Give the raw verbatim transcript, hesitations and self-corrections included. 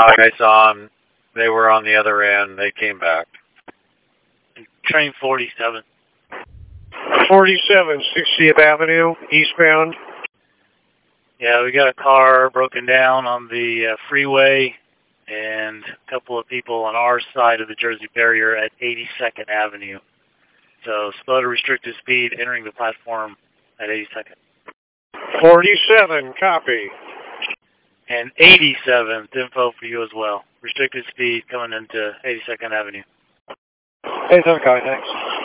I saw them. They were on the other end. They came back. Train forty-seven. forty-seven, sixtieth Avenue, eastbound. Yeah, we got a car broken down on the uh, freeway and a couple of people on our side of the Jersey barrier at eighty-second Avenue. So slow to restricted speed entering the platform at eighty-second. forty-seven, copy. And eighty-seventh, info for you as well. Restricted speed coming into eighty-second Avenue. eighty-seven, copy, thanks.